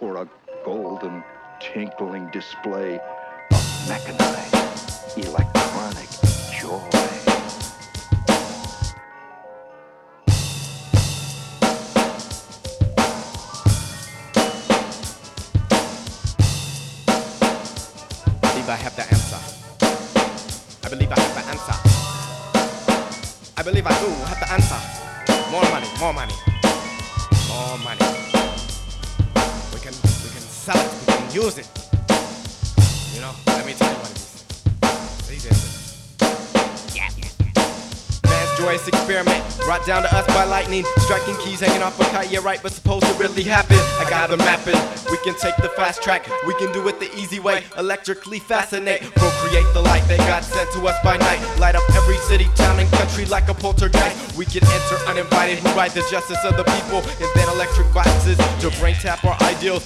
for a golden, tinkling display of mechanized, electronic joy. I believe I have the answer. I believe I have the answer. I believe I do have the answer. More money, more money, more money. We can sell it, we can use it. You know, let me tell you what it is. These is it. Yeah. Man's joyous experiment brought down to us by lightning. Striking keys hanging off a kite, yeah right, but supposed to really happen. I got the mapping. We can take the fast track, we can do it the easy way. Electrically fascinate, procreate the light that God sent to us by night. Light up every city, town, and country like a poltergeist. We can enter uninvited, who ride the justice of the people. Invent electric boxes to brain tap our ideals.